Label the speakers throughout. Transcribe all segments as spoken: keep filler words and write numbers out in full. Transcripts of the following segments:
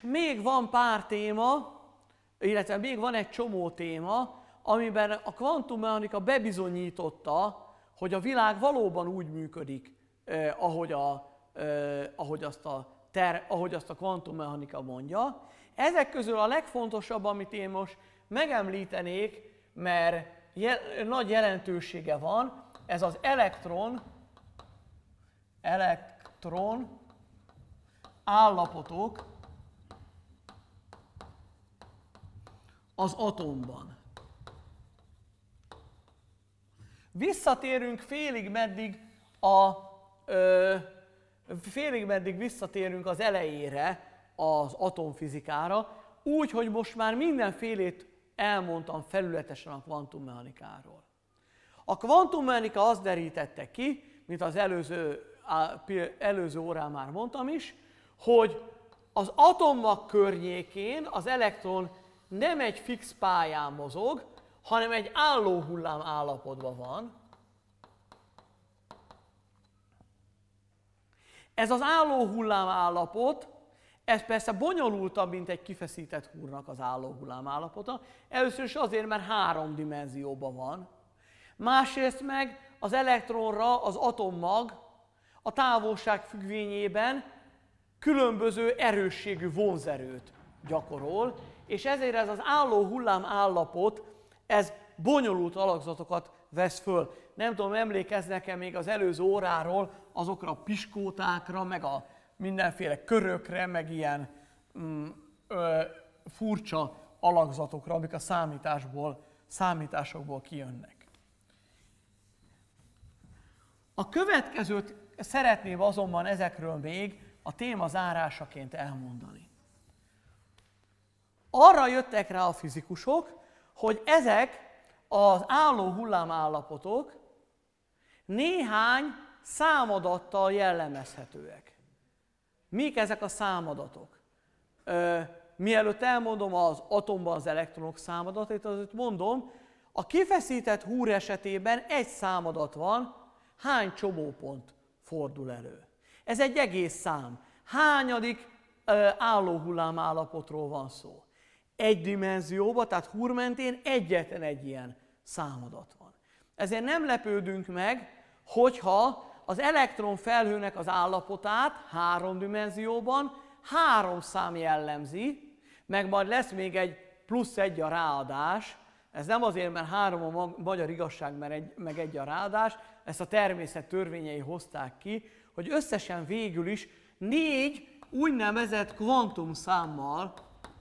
Speaker 1: Még van pár téma, illetve még van egy csomó téma, amiben a kvantummechanika bebizonyította, hogy a világ valóban úgy működik, eh, ahogy, a, eh, ahogy, azt a ter, ahogy azt a kvantummechanika mondja. Ezek közül a legfontosabb, amit én most megemlítenék, mert jel, nagy jelentősége van, ez az elektron, elektron állapotok az atomban. Visszatérünk félig meddig a ö, félig meddig visszatérünk az elejére az atomfizikára, úgy, hogy most már mindenfélét elmondtam felületesen a kvantummechanikáról. A kvantummechanika azt derítette ki, mint az előző, előző órán már mondtam is, hogy az atommag környékén az elektron nem egy fix pályán mozog, hanem egy álló hullám állapotban van. Ez az álló hullám állapot, ez persze bonyolultabb, mint egy kifeszített húrnak az álló hullám állapota. Először is azért, mert három dimenzióban van. Másrészt meg az elektronra az atommag a távolság függvényében különböző erősségű vonzerőt gyakorol, és ezért ez az álló hullám állapot, ez bonyolult alakzatokat vesz föl. Nem tudom, emlékeznek-e még az előző óráról azokra a piskótákra, meg a mindenféle körökre, meg ilyen mm, ö, furcsa alakzatokra, amik a számításból, számításokból kijönnek. A következőt szeretném azonban ezekről még a téma zárásaként elmondani. Arra jöttek rá a fizikusok, hogy ezek az álló hullámállapotok néhány számadattal jellemezhetőek. Mik ezek a számadatok? Ö, mielőtt elmondom az atomban az elektronok számadatait, azért mondom, a kifeszített húr esetében egy számadat van, hány csomópont fordul elő. Ez egy egész szám. Hányadik ö, álló hullámállapotról van szó? Egy dimenzióban, tehát húr mentén egyetlen egy ilyen számadat van. Ezért nem lepődünk meg, hogyha az elektron felhőnek az állapotát három dimenzióban három szám jellemzi, meg majd lesz még egy plusz egy a ráadás. Ez nem azért, mert három a magyar igazság, mert egy, meg egy a ráadás, ezt a természet törvényei hozták ki, hogy összesen végül is négy úgynevezett kvantumszámmal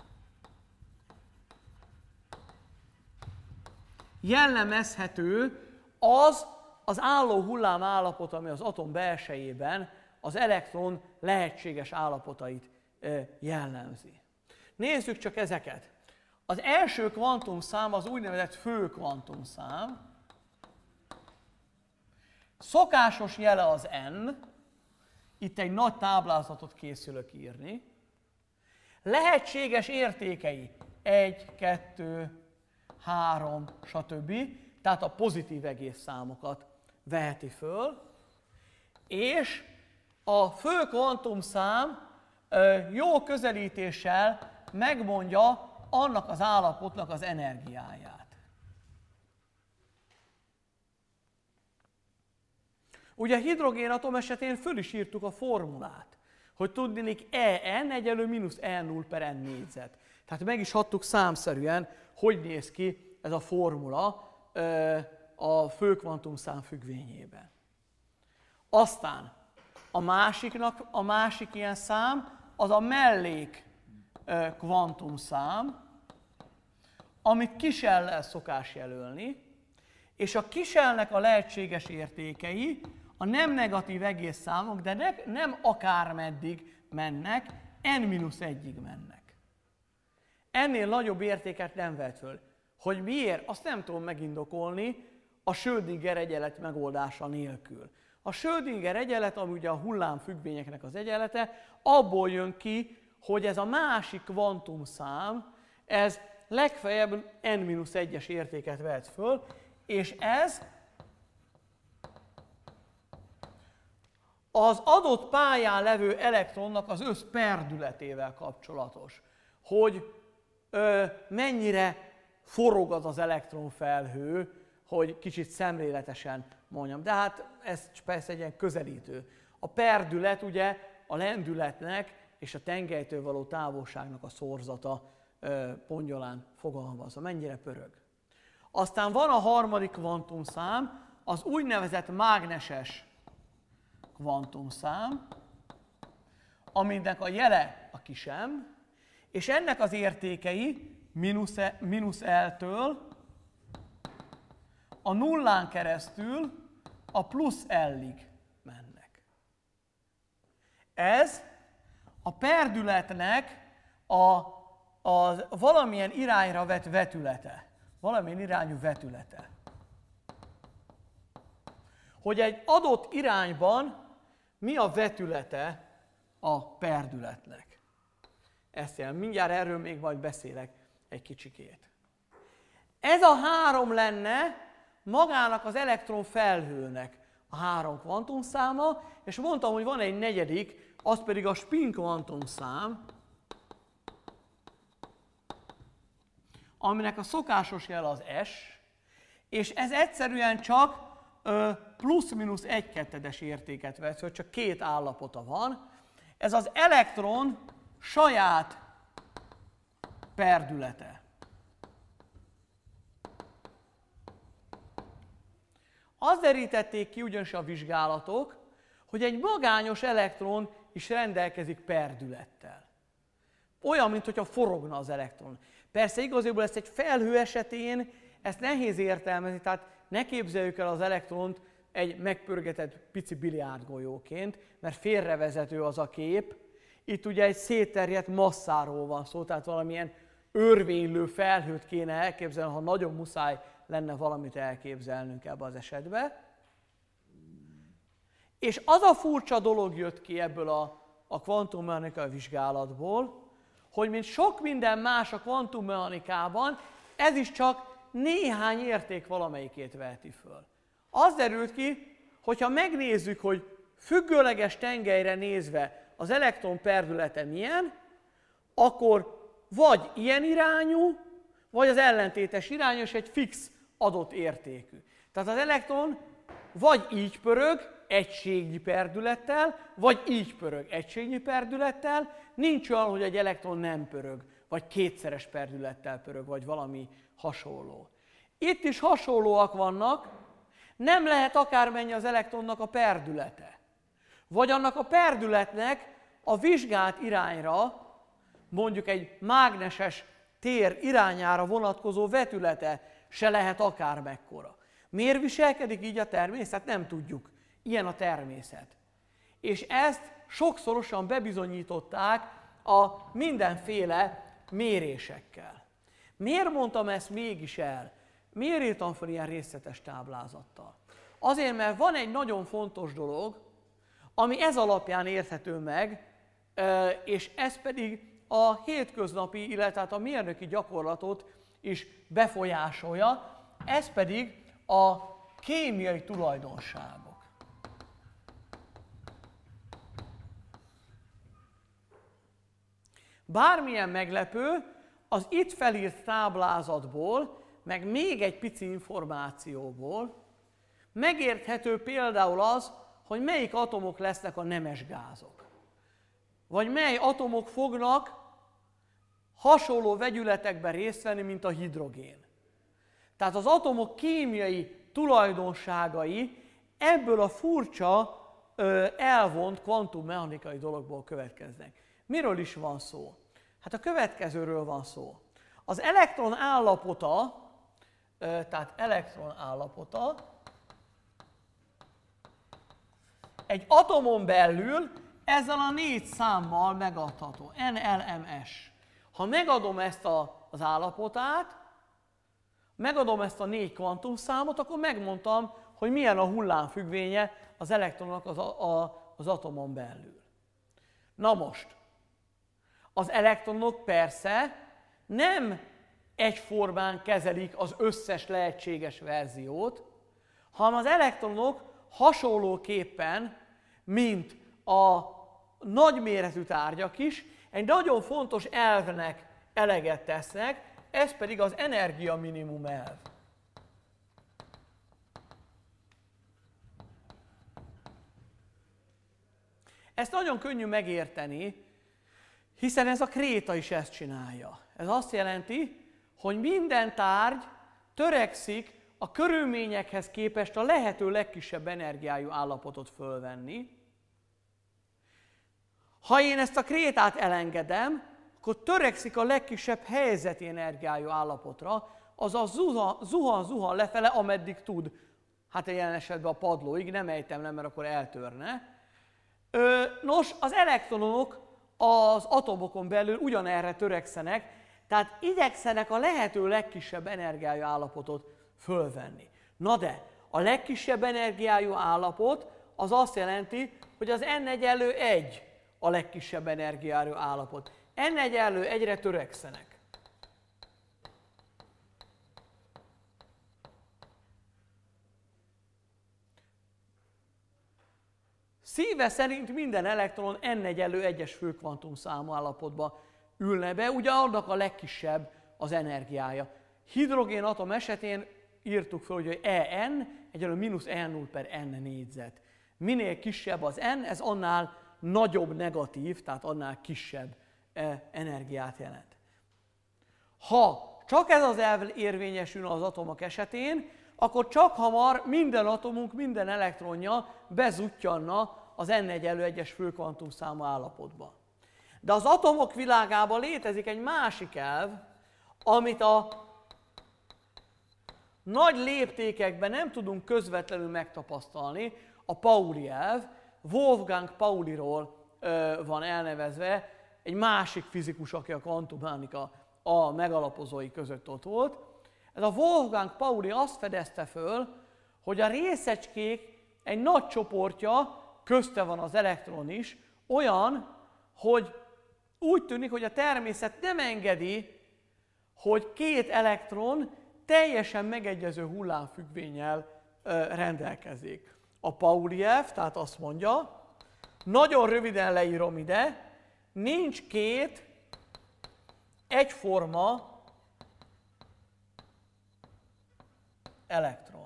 Speaker 1: jellemezhető az az álló hullám állapot, ami az atom belsejében az elektron lehetséges állapotait jellemzi. Nézzük csak ezeket. Az első kvantumszám az úgynevezett fő kvantumszám. Szokásos jele az n, itt egy nagy táblázatot készülök írni. Lehetséges értékei egy, kettő, három, stb. Tehát a pozitív egész számokat veheti föl, és a fő kvantumszám jó közelítéssel megmondja annak az állapotnak az energiáját. Ugye a hidrogénatom esetén föl is írtuk a formulát, hogy tudnék En egyenlő mínusz E null per N négyzet. Tehát meg is adtuk számszerűen, hogy néz ki ez a formula a fő kvantumszám függvényében. Aztán a másiknak, a másik ilyen szám az a mellék kvantumszám, amit kisellel szokás jelölni, és a kisellnek a lehetséges értékei a nem negatív egész számok, de ne, nem akármeddig mennek, n mínusz egyig mennek. Ennél nagyobb értéket nem vett föl. Hogy miért, azt nem tudom megindokolni a Schrödinger egyenlet megoldása nélkül. A Schrödinger egyenlet, ami ugye a hullámfüggvényeknek az egyenlete, abból jön ki, hogy ez a másik kvantumszám, ez legfeljebb n mínusz egyes értéket vehet föl, és ez az adott pályán levő elektronnak az összperdületével kapcsolatos, hogy ö, mennyire forog az az elektronfelhő, hogy kicsit szemléletesen mondjam. De hát ez persze egy ilyen közelítő. A perdület ugye a lendületnek és a tengelytől való távolságnak a szorzata ö, pongyolán fogalmazva, mennyire pörög. Aztán van a harmadik kvantumszám, az úgynevezett mágneses kvantumszám, aminek a jele a kis m, és ennek az értékei mínusz, e, mínusz L-től a nullán keresztül a plusz L-ig mennek. Ez a perdületnek a, a valamilyen irányra vett vetülete, valamilyen irányú vetülete. Hogy egy adott irányban mi a vetülete a perdületnek. Ezt jelent. Mindjárt erről még majd beszélek egy kicsikét. Ez a három lenne magának az elektronfelhőnek a három kvantumszáma, és mondtam, hogy van egy negyedik, az pedig a spin kvantumszám, aminek a szokásos jel az S, és ez egyszerűen csak plusz-minusz egy kettedes értéket vesz, hogy csak két állapota van. Ez az elektron saját perdülete. Azt derítették ki ugyanis a vizsgálatok, hogy egy magányos elektron is rendelkezik perdülettel. Olyan, mintha forogna az elektron. Persze igazából ezt egy felhő esetén ezt nehéz értelmezni, tehát ne képzeljük el az elektront egy megpörgetett pici biliárdgolyóként, mert félrevezető az a kép. Itt ugye egy szétterjedt masszáról van szó, tehát valamilyen örvénylő felhőt kéne elképzelni, ha nagyon muszáj lenne valamit elképzelnünk ebbe az esetben. És az a furcsa dolog jött ki ebből a, a kvantummechanikai vizsgálatból, hogy mint sok minden más a kvantummechanikában, ez is csak néhány érték valamelyikét veheti föl. Az derült ki, hogyha megnézzük, hogy függőleges tengelyre nézve az elektron perdülete milyen, akkor vagy ilyen irányú, vagy az ellentétes irányú, és egy fix adott értékű. Tehát az elektron vagy így pörög, egységnyi perdülettel, vagy így pörög, egységnyi perdülettel. Nincs olyan, hogy egy elektron nem pörög, vagy kétszeres perdülettel pörög, vagy valami hasonló. Itt is hasonlóak vannak, nem lehet akármennyi az elektronnak a perdülete. Vagy annak a perdületnek a vizsgált irányra, mondjuk egy mágneses tér irányára vonatkozó vetülete se lehet akármekkora. Miért viselkedik így a természet? Nem tudjuk. Ilyen a természet. És ezt sokszorosan bebizonyították a mindenféle mérésekkel. Miért mondtam ezt mégis el? Miért írtam fel ilyen részletes táblázattal? Azért, mert van egy nagyon fontos dolog, ami ez alapján érthető meg, és ez pedig a hétköznapi, illetve a mérnöki gyakorlatot is befolyásolja, ez pedig a kémiai tulajdonságok. Bármilyen meglepő, az itt felírt táblázatból, meg még egy pici információból megérthető például az, hogy melyik atomok lesznek a nemes gázok. Vagy mely atomok fognak hasonló vegyületekben részt venni, mint a hidrogén. Tehát az atomok kémiai tulajdonságai ebből a furcsa, elvont kvantummechanikai dologból következnek. Miről is van szó? Hát a következőről van szó. Az elektron állapota, tehát elektron állapota egy atomon belül ezzel a négy számmal megadható. N L M S. Ha megadom ezt a, az állapotát, megadom ezt a négy kvantumszámot, akkor megmondtam, hogy milyen a hullámfüggvénye az elektronnak az, a, az atomon belül. Na most, az elektronok persze nem egyformán kezelik az összes lehetséges verziót, hanem az elektronok hasonlóképpen mint a nagyméretű tárgyak is, egy nagyon fontos elvnek eleget tesznek, ez pedig az energia minimum elv. Ezt nagyon könnyű megérteni, hiszen ez a kréta is ezt csinálja. Ez azt jelenti, hogy minden tárgy törekszik a körülményekhez képest a lehető legkisebb energiájú állapotot fölvenni. Ha én ezt a krétát elengedem, akkor törekszik a legkisebb helyzeti energiájú állapotra, azaz zuhan-zuhan lefele, ameddig tud. Hát jelen esetben a padlóig, nem ejtem le, mert akkor eltörne. Nos, az elektronok az atomokon belül ugyanerre törekszenek, tehát igyekszenek a lehető legkisebb energiájú állapotot fölvenni. Na de, a legkisebb energiájú állapot az azt jelenti, hogy az N egyenlő egy a legkisebb energiájú állapot. N egyenlő egyre törekszenek. Szíve szerint minden elektron N egyenlő egyes főkvantumszámú állapotba ülne be, ugye annak a legkisebb az energiája. Hidrogén atom esetén írtuk fel, hogy En egyenlő mínusz E null per N négyzet. Minél kisebb az N, ez annál nagyobb negatív, tehát annál kisebb energiát jelent. Ha csak ez az elv érvényesül az atomok esetén, akkor csak hamar minden atomunk, minden elektronja bezuttyanna az N egyenlő egyes főkvantumszámú állapotba. De az atomok világában létezik egy másik elv, amit a nagy léptékekben nem tudunk közvetlenül megtapasztalni, a Pauli elv. Wolfgang Pauliról ö, van elnevezve, egy másik fizikus, aki a kvantummechanika a megalapozói között ott volt. Ez a Wolfgang Pauli azt fedezte föl, hogy a részecskék egy nagy csoportja, közte van az elektron is, olyan, hogy úgy tűnik, hogy a természet nem engedi, hogy két elektron teljesen megegyező hullámfüggvénnyel ö, rendelkezik. A Pauli elv, tehát azt mondja, nagyon röviden leírom ide, nincs két egyforma elektron.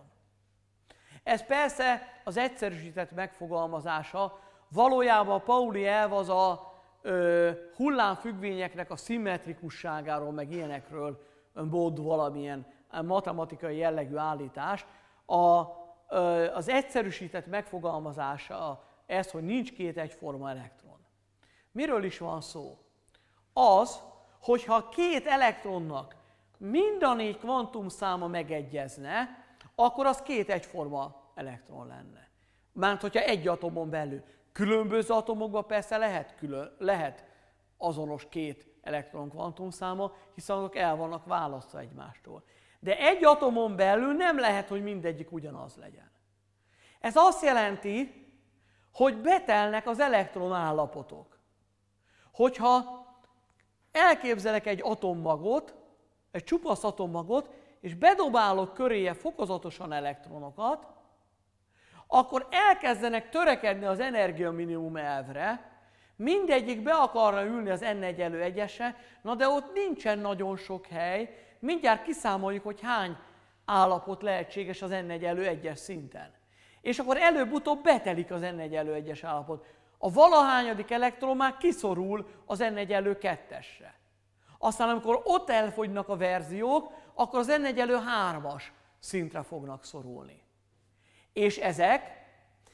Speaker 1: Ez persze az egyszerűsített megfogalmazása, valójában a Pauli elv az a ö, hullámfüggvényeknek a szimmetrikusságáról, meg ilyenekről mód valamilyen matematikai jellegű állítás. A, ö, az egyszerűsített megfogalmazása ez, hogy nincs két egyforma elektron. Miről is van szó? Az, hogyha két elektronnak mind a négy kvantumszáma megegyezne, akkor az két egyforma elektron lenne. Mert hogyha egy atomon belül. Különböző atomokban persze lehet, külön, lehet azonos két elektron kvantumszáma, hiszen azok el vannak választva egymástól. De egy atomon belül nem lehet, hogy mindegyik ugyanaz legyen. Ez azt jelenti, hogy betelnek az elektron állapotok. Hogyha elképzelek egy atommagot, egy csupasz atommagot, és bedobálok köréje fokozatosan elektronokat, akkor elkezdenek törekedni az energiaminimum elvre, mindegyik be akarna ülni az N egyenlő egyesre, na de ott nincsen nagyon sok hely, mindjárt kiszámoljuk, hogy hány állapot lehetséges az N egyenlő egyes szinten. És akkor előbb-utóbb betelik az N egyenlő egyes állapot. A valahányadik elektron már kiszorul az N egyenlő kettesre. Aztán amikor ott elfogynak a verziók, akkor az N egyenlő hármas szintre fognak szorulni. És ezek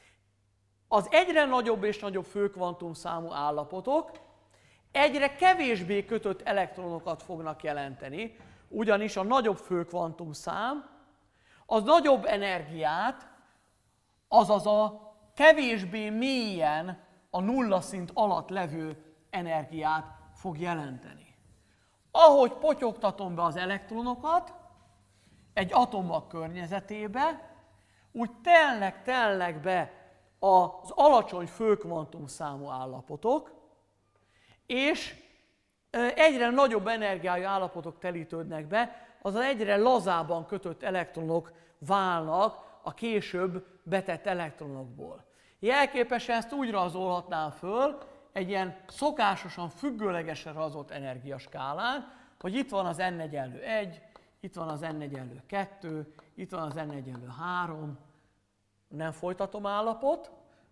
Speaker 1: az egyre nagyobb és nagyobb főkvantumszámú állapotok egyre kevésbé kötött elektronokat fognak jelenteni, ugyanis a nagyobb főkvantumszám az nagyobb energiát, azaz a kevésbé mélyen a nulla szint alatt levő energiát fog jelenteni. Ahogy potyogtatom be az elektronokat egy atommag környezetébe, úgy telnek, telnek be az alacsony főkvantumszámú állapotok, és egyre nagyobb energiájú állapotok telítődnek be, azaz egyre lazábban kötött elektronok válnak a később betett elektronokból. Jelképesen ezt úgy rajzolhatnám föl, egy ilyen szokásosan függőlegesen rajzolt energiaskálán, hogy itt van az n egyenlő egy, itt van az n egyenlő kettő, itt van az n egyenlő három, nem folytatom állapot.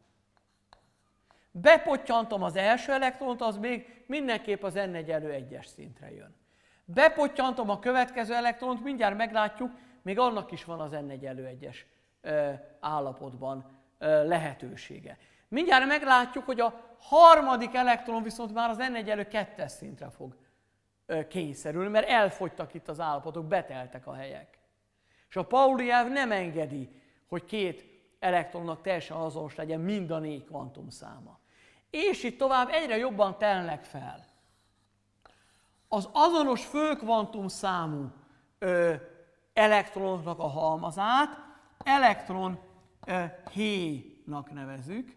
Speaker 1: Bepottyantom az első elektront, az még mindenképp az n egyenlő egyes szintre jön. Bepottyantom a következő elektront, mindjárt meglátjuk, még annak is van az n egyenlő egyes állapotban lehetősége. Mindjárt meglátjuk, hogy a harmadik elektron viszont már az n egyenlő kettes szintre fog kényszerülni, mert elfogytak itt az állapotok, beteltek a helyek. És a Pauli elv nem engedi, hogy két elektronnak teljesen azonos legyen mind a négy kvantumszáma. És itt tovább egyre jobban telnek fel. Az azonos főkvantumszámú ö, elektronoknak a halmazát elektron ö, héjnak nevezzük.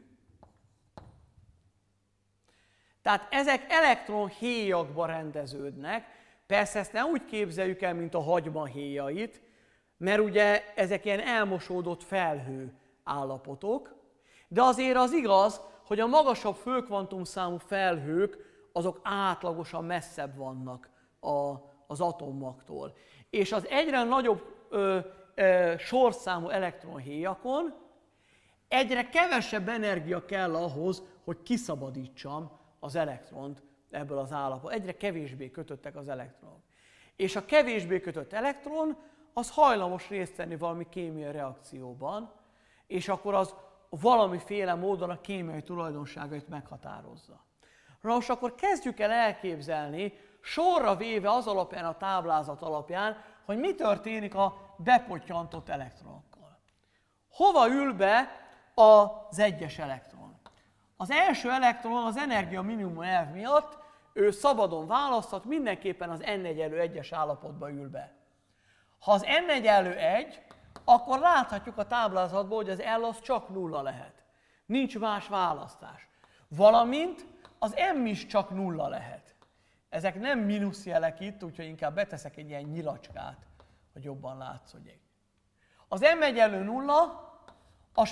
Speaker 1: Tehát ezek elektron héjakba rendeződnek. Persze ezt nem úgy képzeljük el, mint a hagyma héjait, mert ugye ezek ilyen elmosódott felhő állapotok, de azért az igaz, hogy a magasabb főkvantumszámú felhők azok átlagosan messzebb vannak a, az atommagtól. És az egyre nagyobb ö, ö, sorszámú elektronhéjakon egyre kevesebb energia kell ahhoz, hogy kiszabadítsam az elektront ebből az állapotból. Egyre kevésbé kötöttek az elektronok. És a kevésbé kötött elektron az hajlamos részt venni valami kémiai reakcióban, és akkor az valamiféle módon a kémiai tulajdonságait meghatározza. Na most akkor kezdjük el elképzelni, sorra véve az alapján, a táblázat alapján, hogy mi történik a bepottyantott elektronokkal. Hova ül be az egyes elektron? Az első elektron az energia minimum elv miatt ő szabadon választhat, mindenképpen az n egyenlő egyes állapotba ül be. Ha az n egyenlő egy, akkor láthatjuk a táblázatból, hogy az L az csak nulla lehet. Nincs más választás. Valamint az M is csak nulla lehet. Ezek nem mínuszjelek itt, úgyhogy inkább beteszek egy ilyen nyilacskát, hogy jobban látszódjék. Az M egyenlő nulla, a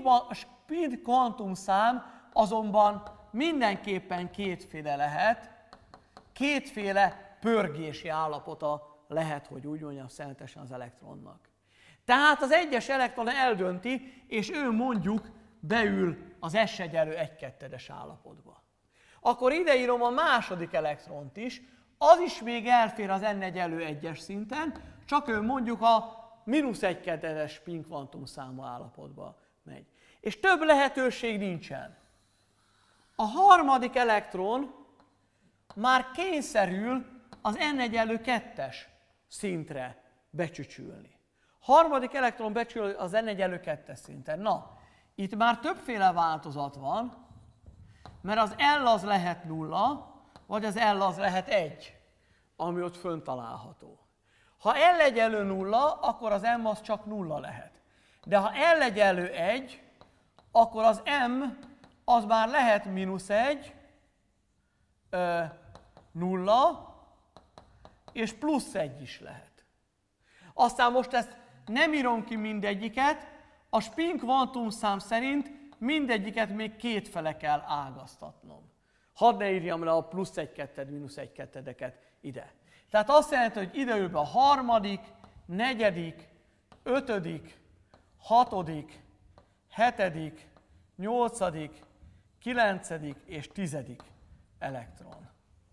Speaker 1: spin kvantumszám azonban mindenképpen kétféle lehet, kétféle pörgési állapota lehet, hogy úgy mondjam, szemetesen az elektronnak. Tehát az egyes elektron eldönti, és ő mondjuk beül az S egyenlő egy kettedes állapotba. Akkor ide írom a második elektront is, az is még elfér az n egyenlő egyes szinten, csak ő mondjuk a mínusz egy kettedes spin kvantumszámú állapotba megy. És több lehetőség nincsen. A harmadik elektron már kényszerül az n egyenlő kettes szintre becsücsülni. Harmadik elektron becsül az n egyenlő kettes szinten. Na, itt már többféle változat van, mert az L az lehet nulla, vagy az L az lehet egy, ami ott fönn található. Ha L egyenlő nulla, akkor az M az csak nulla lehet. De ha L egyenlő egy, akkor az M az már lehet mínusz egy, ö, nulla, és plusz egy is lehet. Aztán most ezt nem írom ki mindegyiket, a spin kvantumszám szerint mindegyiket még kétfele kell ágaztatnom. Hadd ne írjam le a plusz egy ketted, mínusz egy kettedeket ide. Tehát azt jelenti, hogy ide ül be a harmadik, negyedik, ötödik, hatodik, hetedik, nyolcadik, kilencedik és tizedik elektron.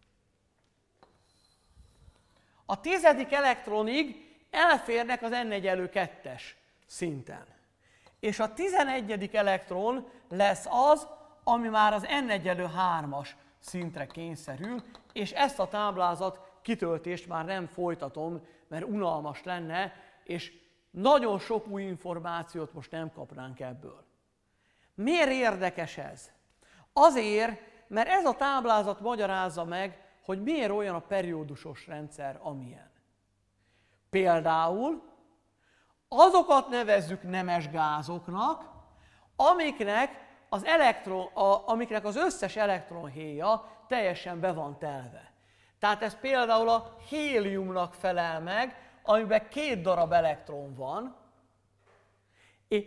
Speaker 1: A tizedik elektronig elférnek az n egyenlő kettes szinten. És a tizenegyedik elektron lesz az, ami már az n egyenlő hármas szintre kényszerül, és ezt a táblázat kitöltést már nem folytatom, mert unalmas lenne, és nagyon sok új információt most nem kapnánk ebből. Miért érdekes ez? Azért, mert ez a táblázat magyarázza meg, hogy miért olyan a periódusos rendszer, amilyen. Például azokat nevezzük nemes gázoknak, amiknek az, elektron, a, amiknek az összes elektronhéja teljesen be van telve. Tehát ez például a héliumnak felel meg, amiben két darab elektron van,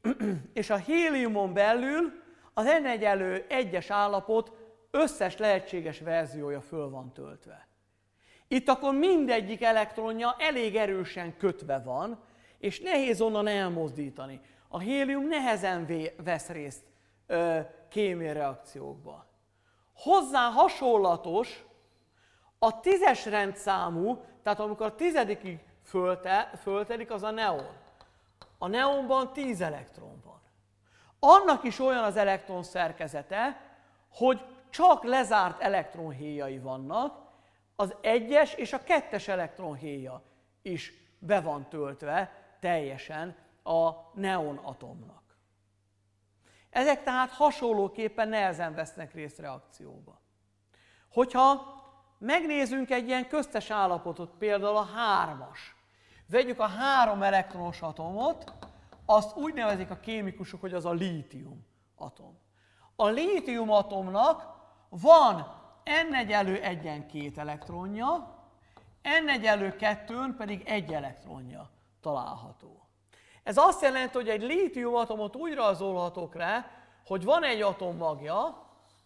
Speaker 1: és a héliumon belül az N egyenlő egyes állapot összes lehetséges verziója föl van töltve. Itt akkor mindegyik elektronja elég erősen kötve van, és nehéz onnan elmozdítani. A hélium nehezen vesz részt ö, kémiai reakciókba. Hozzá hasonlatos a tízes rendszámú, tehát amikor a tizedikig fölte, föltelik, az a neon. A neonban tíz elektron van. Annak is olyan az elektron szerkezete, hogy csak lezárt elektronhéjai vannak, az egyes és a kettes elektronhéja is be van töltve teljesen a neon atomnak. Ezek tehát hasonlóképpen nehezen vesznek részt reakcióba. Hogyha megnézzünk egy ilyen köztes állapotot, például a hármas, vegyük a három elektronos atomot, azt úgy nevezik a kémikusok, hogy az a lítium atom. A lítium atomnak van N egyenlő egyen két elektronja, N egyenlő kettőn pedig egy elektronja található. Ez azt jelenti, hogy egy lítium atomot úgy rajzolhatok le, hogy van egy atommagja,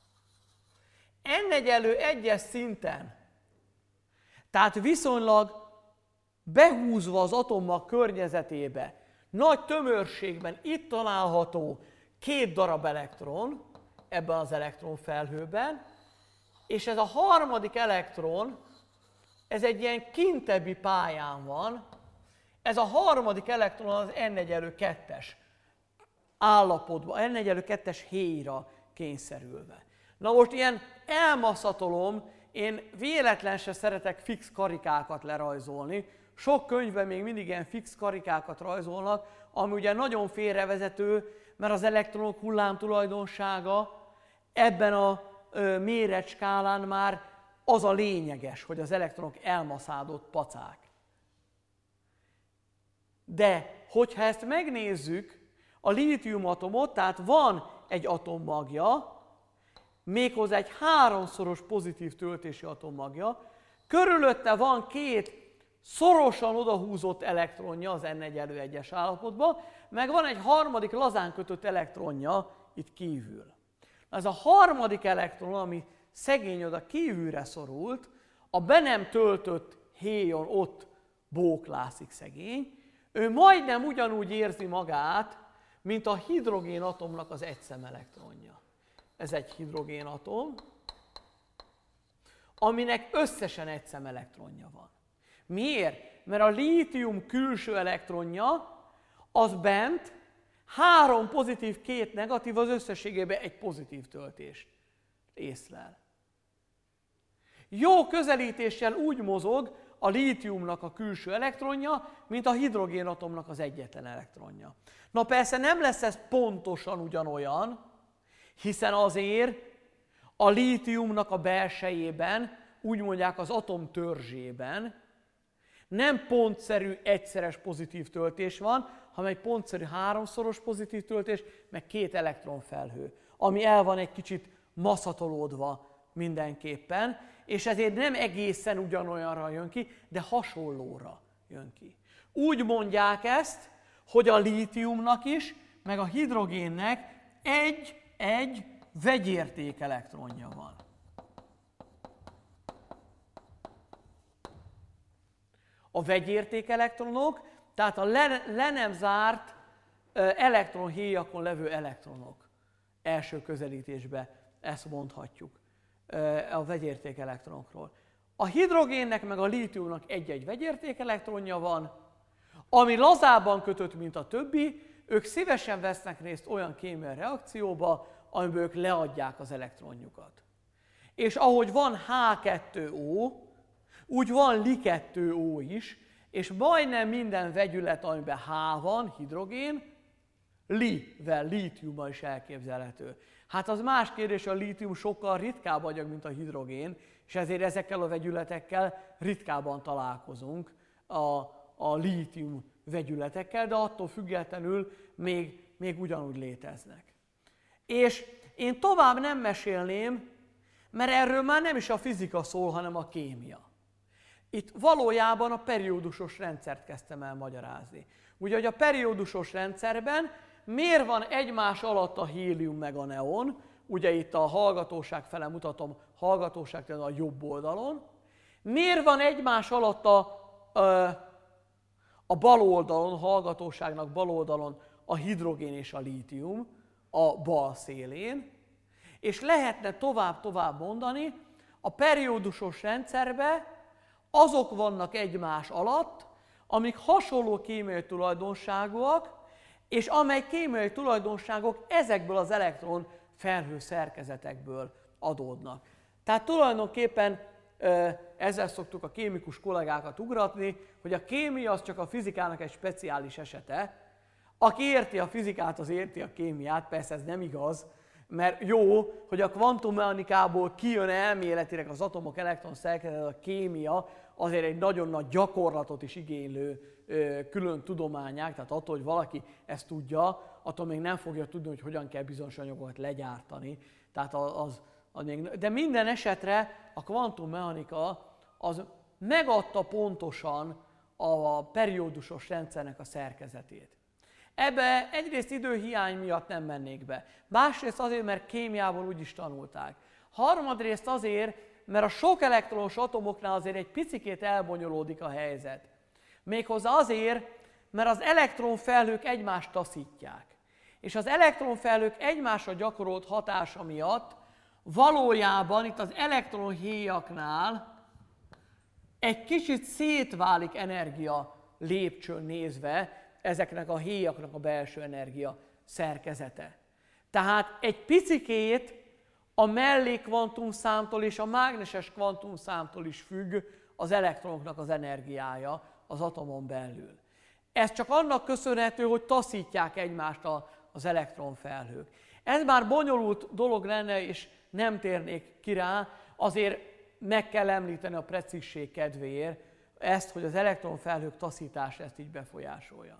Speaker 1: N egyenlő egyes szinten, tehát viszonylag behúzva az atommag környezetébe, nagy tömörségben itt található két darab elektron ebben az elektronfelhőben, és ez a harmadik elektron, ez egy ilyen kintebbi pályán van, ez a harmadik elektron az N egyenlő kettes állapotban, N egyenlő kettes héjra kényszerülve. Na most ilyen elmaszatolom, én véletlen se szeretek fix karikákat lerajzolni, sok könyvben még mindig ilyen fix karikákat rajzolnak, ami ugye nagyon félrevezető, mert az elektronok hullámtulajdonsága ebben a ö, méretskálán már az a lényeges, hogy az elektronok elmaszádott pacák. De hogyha ezt megnézzük, a lítiumatomot, tehát van egy atommagja, méghozzá egy háromszoros pozitív töltési atommagja, körülötte van két szorosan odahúzott elektronja az N egyenlő egyes állapotban, meg van egy harmadik lazán kötött elektronja itt kívül. Ez a harmadik elektron, ami szegény oda kívülre szorult, a be nem töltött héjon ott bóklászik szegény, ő majdnem ugyanúgy érzi magát, mint a hidrogénatomnak az egyszem elektronja. Ez egy hidrogénatom, aminek összesen egyszem elektronja van. Miért? Mert a lítium külső elektronja az bent három pozitív, két negatív, az összességében egy pozitív töltést észlel. Jó közelítéssel úgy mozog a lítiumnak a külső elektronja, mint a hidrogénatomnak az egyetlen elektronja. Na persze nem lesz ez pontosan ugyanolyan, hiszen azért a lítiumnak a belsejében, úgy mondják az atom törzsében, nem pontszerű egyszeres pozitív töltés van, hanem egy pontszerű háromszoros pozitív töltés, meg két elektronfelhő, ami el van egy kicsit maszatolódva mindenképpen, és ezért nem egészen ugyanolyanra jön ki, de hasonlóra jön ki. Úgy mondják ezt, hogy a lítiumnak is, meg a hidrogénnek egy-egy vegyérték elektronja van. A vegyérték elektronok, tehát a le, le nem zárt elektronhéjakon levő elektronok. Első közelítésben ezt mondhatjuk a vegyérték elektronokról. A hidrogénnek meg a lítiumnak egy-egy vegyérték elektronja van, ami lazábban kötött, mint a többi, ők szívesen vesznek részt olyan kémiai reakcióba, amiben ők leadják az elektronjukat. És ahogy van há kettő ó, úgy van Li kettő ó is, és majdnem minden vegyület, amiben H van, hidrogén, Li-vel, lítiummal is elképzelhető. Hát az más kérdés, hogy a lítium sokkal ritkább anyag, mint a hidrogén, és ezért ezekkel a vegyületekkel ritkábban találkozunk a, a lítium vegyületekkel, de attól függetlenül még, még ugyanúgy léteznek. És én tovább nem mesélném, mert erről már nem is a fizika szól, hanem a kémia. Itt valójában a periódusos rendszert kezdtem el magyarázni. Ugye, hogy a periódusos rendszerben miért van egymás alatt a hélium meg a neon, ugye itt a hallgatóság fele mutatom, hallgatóság tehát a jobb oldalon, miért van egymás alatt a, a bal oldalon, a hallgatóságnak bal oldalon a hidrogén és a lítium, a bal szélén, és lehetne tovább-tovább mondani, a periódusos rendszerben azok vannak egymás alatt, amik hasonló kémiai tulajdonságúak, és amely kémiai tulajdonságok ezekből az elektron felhő szerkezetekből adódnak. Tehát tulajdonképpen ezzel szoktuk a kémikus kollégákat ugratni, hogy a kémia az csak a fizikának egy speciális esete. Aki érti a fizikát, az érti a kémiát, persze ez nem igaz, mert jó, hogy a kvantummechanikából kijön elméletileg az atomok elektron szerkezete, a kémia azért egy nagyon nagy gyakorlatot is igénylő külön tudományák, tehát attól, hogy valaki ezt tudja, attól még nem fogja tudni, hogy hogyan kell bizonyos anyagokat legyártani. Tehát az, az még, de minden esetre a kvantummechanika az megadta pontosan a periódusos rendszernek a szerkezetét. Ebbe egyrészt időhiány miatt nem mennék be. Másrészt azért, mert kémiából úgy is tanulták. Harmadrészt azért, mert a sok elektronos atomoknál azért egy picikét elbonyolódik a helyzet. Méghozzá azért, mert az elektronfelhők egymást taszítják. És az elektronfelhők egymásra gyakorolt hatása miatt valójában itt az elektronhéjaknál egy kicsit szétválik energia lépcsőn nézve ezeknek a héjaknak a belső energia szerkezete. Tehát egy picikét a mellékkvantumszámtól és a mágneses kvantumszámtól is függ az elektronoknak az energiája az atomon belül. Ez csak annak köszönhető, hogy taszítják egymást az elektronfelhők. Ez már bonyolult dolog lenne, és nem térnék ki rá, azért meg kell említeni a precízség kedvéért ezt, hogy az elektronfelhők taszítása ezt így befolyásolja.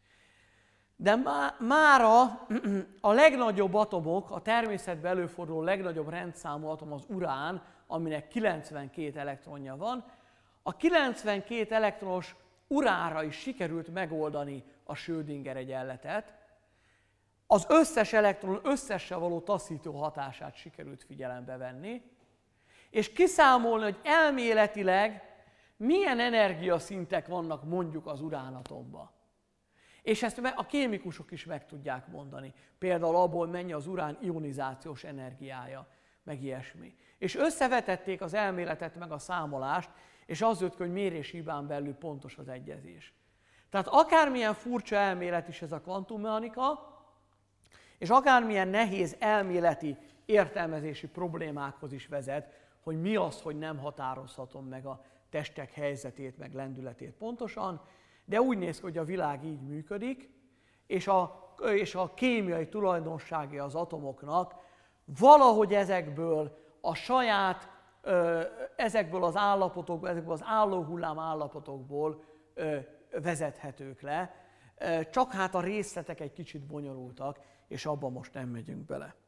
Speaker 1: De má, mára a legnagyobb atomok, a természetben előforduló legnagyobb rendszámú atom az urán, aminek kilencvenkét elektronja van. A kilencvenkét elektronos uránra is sikerült megoldani a Schrödinger egyenletet. Az összes elektron összessel való taszító hatását sikerült figyelembe venni, és kiszámolni, hogy elméletileg milyen energiaszintek vannak mondjuk az uránatomban. És ezt a kémikusok is meg tudják mondani. Például abból mennyi az urán ionizációs energiája, meg ilyesmi. És összevetették az elméletet meg a számolást, és az jött ki, hogy méréshibán belül pontos az egyezés. Tehát akármilyen furcsa elmélet is ez a kvantummechanika, és akármilyen nehéz elméleti értelmezési problémákhoz is vezet, hogy mi az, hogy nem határozhatom meg a testek helyzetét, meg lendületét pontosan, de úgy néz ki, hogy a világ így működik, és a, és a kémiai tulajdonságai az atomoknak valahogy ezekből a saját, ezekből az állapotokból, ezekből az állóhullám állapotokból vezethetők le, csak hát a részletek egy kicsit bonyolultak, és abban most nem megyünk bele.